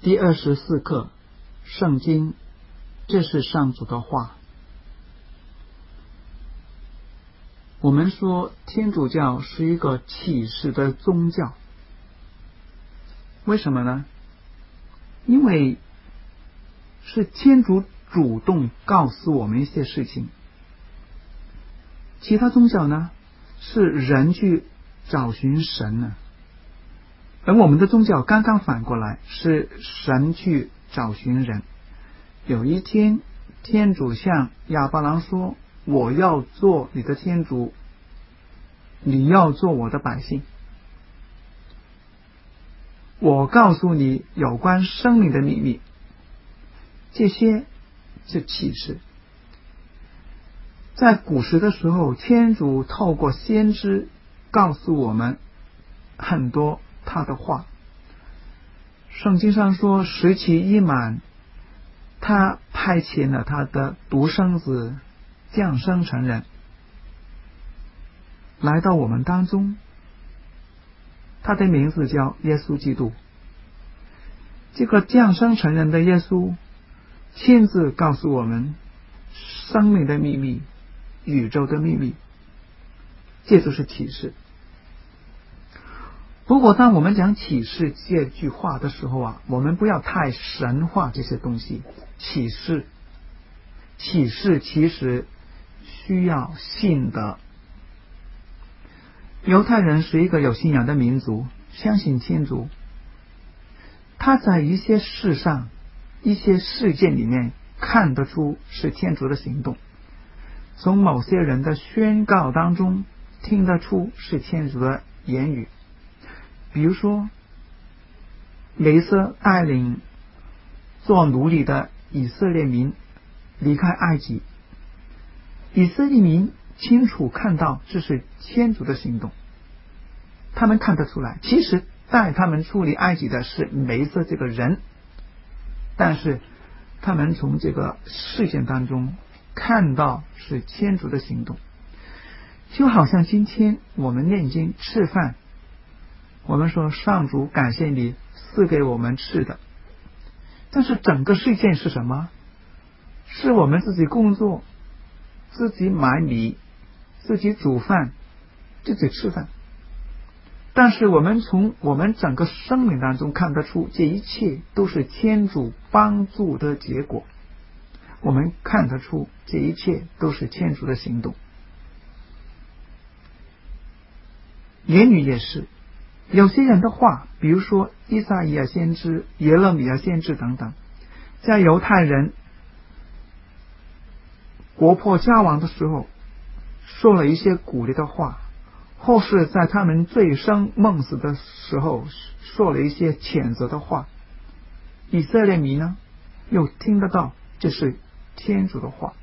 第24课，圣经，这是上主的话。我们说天主教是一个启示的宗教，为什么呢？因为是天主主动告诉我们一些事情。其他宗教呢，是人去找寻神呢，而我们的宗教刚刚反过来，是神去找寻人。有一天，天主向亚伯兰说：我要做你的天主，你要做我的百姓。我告诉你有关生命的秘密，这些是启示。在古时的时候，天主透过先知告诉我们很多他的话。圣经上说，时期一满，他派遣了他的独生子降生成人，来到我们当中。他的名字叫耶稣基督。这个降生成人的耶稣亲自告诉我们生命的秘密，宇宙的秘密，这就是启示。不过当我们讲启示这句话的时候啊，我们不要太神化这些东西。启示其实需要信的。犹太人是一个有信仰的民族，相信天主。他在一些事上，一些事件里面看得出是天主的行动，从某些人的宣告当中听得出是天主的言语。比如说，梅瑟带领做奴隶的以色列民离开埃及，以色列民清楚看到这是天主的行动，他们看得出来，其实带他们出离埃及的是梅瑟这个人，但是他们从这个事件当中看到是天主的行动。就好像今天我们念经吃饭，我们说上主感谢你赐给我们吃的，但是整个事件是什么？是我们自己工作，自己买米，自己煮饭，自己吃饭。但是我们从我们整个生命当中看得出，这一切都是天主帮助的结果。我们看得出这一切都是天主的行动。言语也是，有些人的话，比如说以赛亚先知、耶勒米亚先知等等，在犹太人国破家亡的时候说了一些鼓励的话，或是在他们醉生梦死的时候说了一些谴责的话。以色列民呢，又听得到这是天主的话，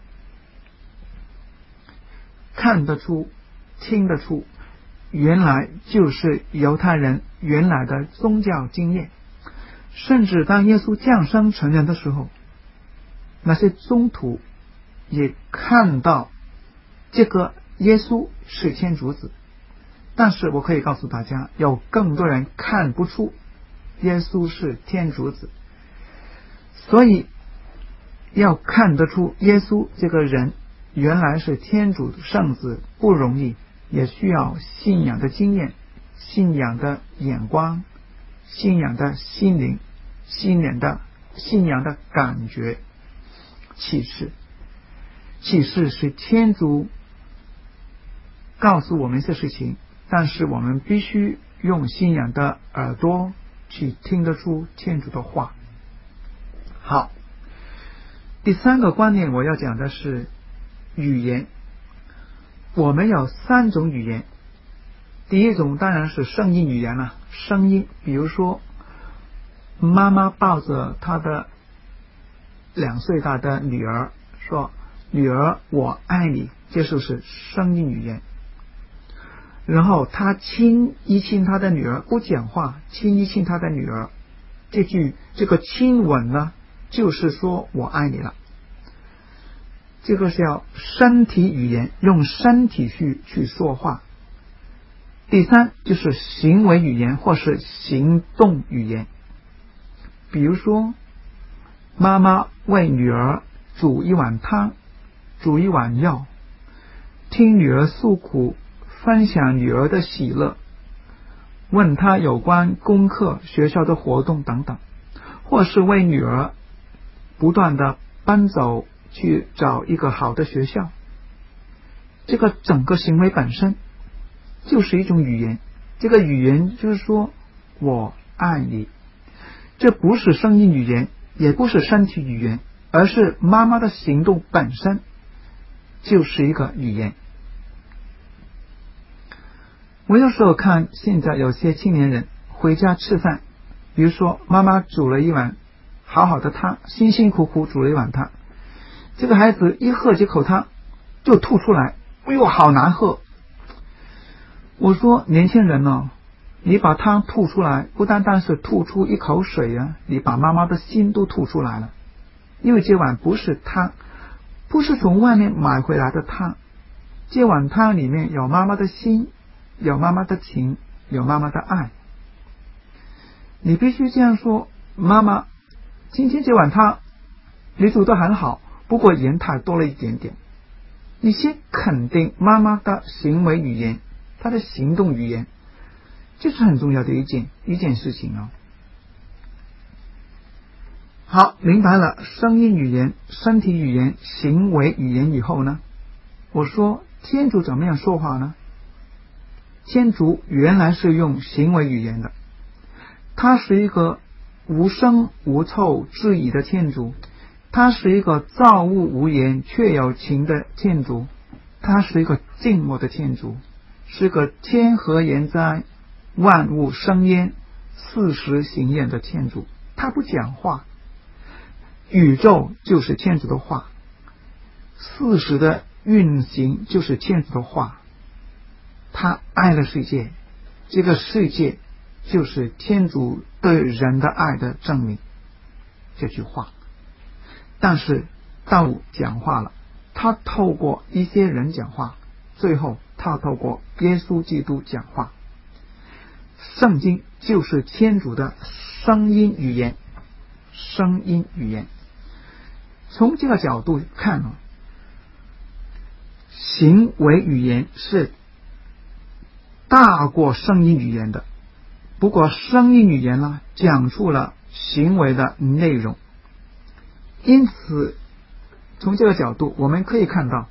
看得出听得出，原来就是犹太人原来的宗教经验。甚至当耶稣降生成人的时候，那些宗徒也看到这个耶稣是天主子。但是我可以告诉大家，有更多人看不出耶稣是天主子。所以要看得出耶稣这个人原来是天主圣子不容易，也需要信仰的经验、信仰的眼光、信仰的心灵、信仰的感觉。启示是天主告诉我们这事情，但是我们必须用信仰的耳朵去听得出天主的话。好，第三个观念我要讲的是语言。我们有3种语言。第一种当然是声音语言了，声音，比如说妈妈抱着她的2岁大的女儿说：女儿我爱你，这就是声音语言。然后他亲一亲他的女儿，不讲话，亲一亲他的女儿，这个亲吻呢，就是说我爱你了。这个是要身体语言，用身体去说话。第3就是行为语言或是行动语言。 比如说，妈妈为女儿煮一碗汤，煮一碗药，听女儿诉苦，分享女儿的喜乐，问她有关功课、学校的活动等等，或是为女儿不断的奔走去找一个好的学校。这个整个行为本身就是一种语言，这个语言就是说我爱你。这不是声音语言，也不是身体语言，而是妈妈的行动本身就是一个语言。我有时候看现在有些青年人回家吃饭，比如说妈妈煮了一碗好好的汤，辛辛苦苦煮了一碗汤，这个孩子一喝几口汤就吐出来，哎呦好难喝。我说年轻人哦，你把汤吐出来，不单单是吐出一口水啊，你把妈妈的心都吐出来了。因为这碗不是汤，不是从外面买回来的汤，这碗汤里面有妈妈的心，有妈妈的情，有妈妈的爱。你必须这样说，妈妈，今天这碗汤你煮得很好，不过盐太多了一点点。你先肯定妈妈的行为语言，她的行动语言，这是很重要的一件事情啊。好，明白了声音语言、身体语言、行为语言以后呢，我说天主怎么样说话呢？天主原来是用行为语言的，他是一个无声无臭至已的天主，他是一个造物无言却有情的天主，他是一个静默的天主，是个天和言哉，万物生焉，四时行焉的天主。他不讲话，宇宙就是天主的话，四时的运行就是天主的话。他爱了世界，这个世界就是天主对人的爱的证明，这句话。但是道讲话了，他透过一些人讲话，最后他透过耶稣基督讲话。圣经就是天主的声音语言，声音语言。从这个角度看呢，行为语言是大过声音语言的。不过声音语言呢，讲出了行为的内容。因此从这个角度我们可以看到，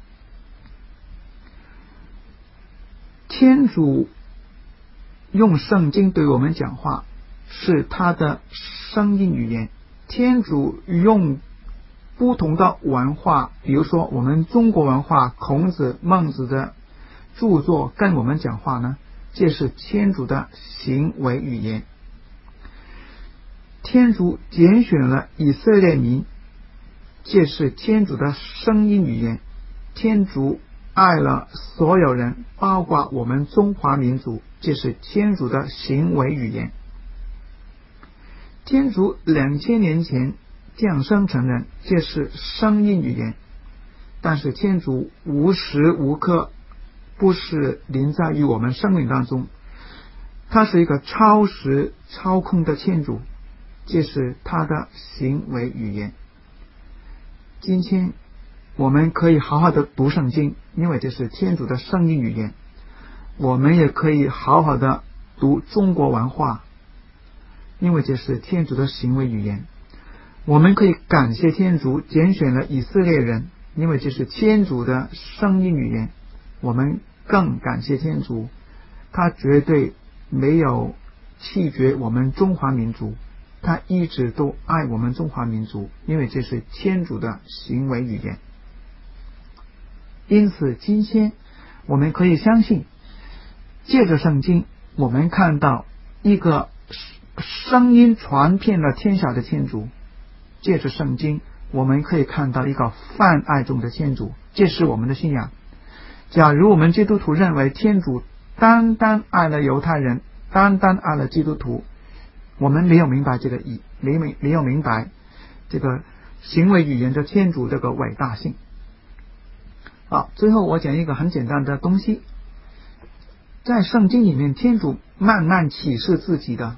天主用圣经对我们讲话是他的声音语言。天主用不同的文化，比如说我们中国文化，孔子、孟子的著作跟我们讲话呢，这是天主的行为语言。天主拣选了以色列民，这是天主的声音语言。天主爱了所有人，包括我们中华民族，这是天主的行为语言。天主2000年前降生成人，这是声音语言。但是天主无时无刻不是临在于我们生命当中，他是一个超时操控的天主，这是他的行为语言。今天我们可以好好的读圣经，因为这是天主的声音语言。我们也可以好好的读中国文化，因为这是天主的行为语言。我们可以感谢天主拣选了以色列人，因为这是天主的声音语言。我们更感谢天主，他绝对没有弃绝我们中华民族，他一直都爱我们中华民族，因为这是天主的行为语言。因此今天我们可以相信，借着圣经我们看到一个声音传遍了天下的天主，借着圣经我们可以看到一个泛爱中的天主，这是我们的信仰。假如我们基督徒认为天主单单爱了犹太人，单单爱了基督徒，我们没有明白这个没有明白这个行为语言的天主这个伟大性。好，最后我讲一个很简单的东西，在圣经里面天主慢慢启示自己的，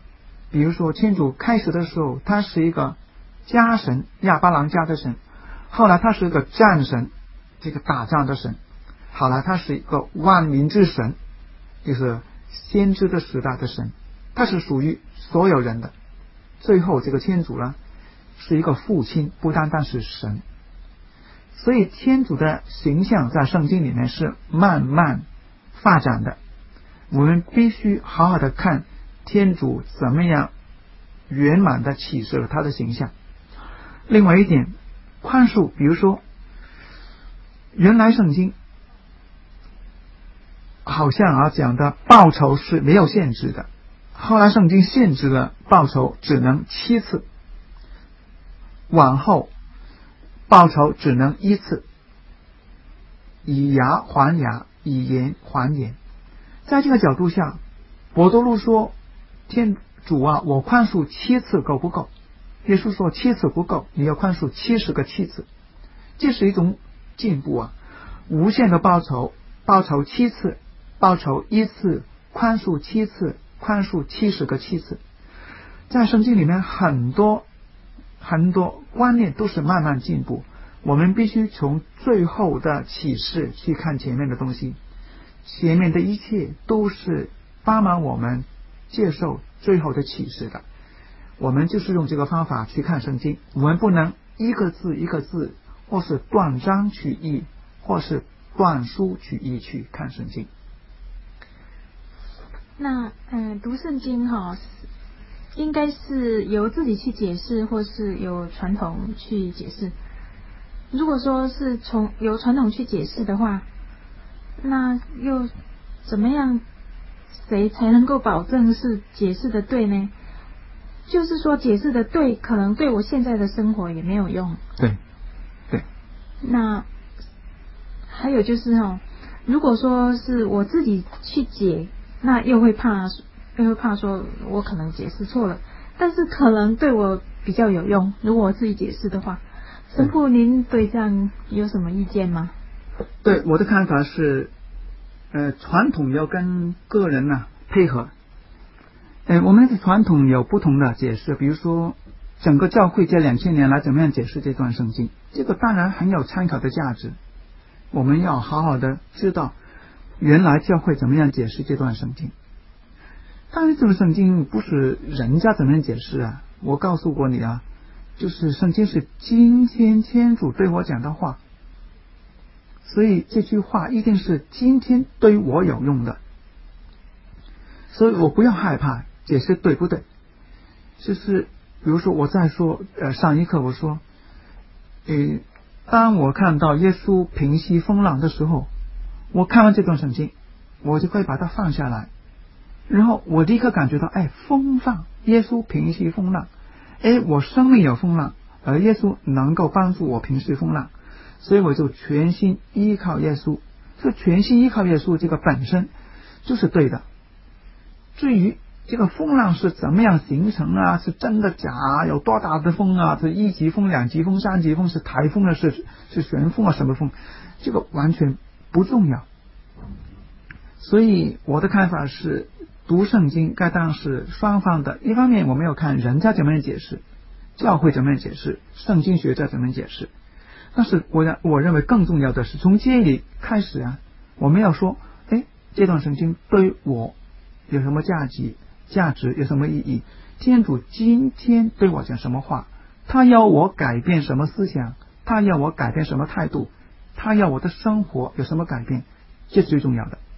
比如说天主开始的时候他是一个家神，亚巴郎家的神，后来他是一个战神，这个打仗的神，后来他是一个万民之神，就是先知的时代的神，他是属于所有人的。最后这个天主呢是一个父亲，不单单是神。所以天主的形象在圣经里面是慢慢发展的，我们必须好好的看天主怎么样圆满的启示了他的形象。另外一点，宽恕，比如说原来圣经好像讲的报仇是没有限制的，后来圣经限制了报仇只能7次，往后报仇只能1次，以牙还牙，以眼还眼。在这个角度下，伯多禄说天主啊，我宽恕7次够不够？耶稣说7次不够，你要宽恕70个7次。这是一种进步啊，无限的报仇，报仇7次，报仇1次，宽恕7次，宽恕70个7次。在圣经里面很多观念都是慢慢进步，我们必须从最后的启示去看前面的东西，前面的一切都是帮忙我们接受最后的启示的。我们就是用这个方法去看圣经，我们不能一个字一个字，或是断章取义，或是断书取义去看圣经。 那读圣经应该是由自己去解释，或是由传统去解释。如果说是由传统去解释的话，那又怎么样，谁才能够保证是解释的对呢？就是说解释的对，可能对我现在的生活也没有用。 对。 那还有就是如果说是我自己去解，那又会怕说我可能解释错了，但是可能对我比较有用，如果我自己解释的话。神父，您对这样有什么意见吗？ 对，我的看法是传统要跟个人配合。我们的传统有不同的解释，比如说整个教会这2000年来怎么样解释这段圣经，这个当然很有参考的价值，我们要好好的知道原来教会怎么样解释这段圣经。当然这个圣经不是人家怎么样解释啊，我告诉过你啊，就是圣经是今天天主对我讲的话，所以这句话一定是今天对我有用的，所以我不要害怕解释对不对。就是比如说我在说上一课我说当我看到耶稣平息风浪的时候，我看完这段圣经我就会把它放下来，然后我立刻感觉到风浪，耶稣平息风浪，我生命有风浪，而耶稣能够帮助我平息风浪，所以我就全心依靠耶稣。所以全心依靠耶稣这个本身就是对的。至于这个风浪是怎么样形成啊，是真的假啊，有多大的风啊，是1级风、2级风、3级风，是台风啊，是旋风啊，什么风，这个完全不重要。所以我的看法是读圣经该当是双方的，一方面我们要看人家怎么样解释，教会怎么样解释，圣经学者怎么样解释，但是我认为更重要的是从这里开始我们要说这段圣经对于我有什么价值有什么意义，天主今天对我讲什么话，他要我改变什么思想，他要我改变什么态度，他要我的生活有什么改变，这是最重要的。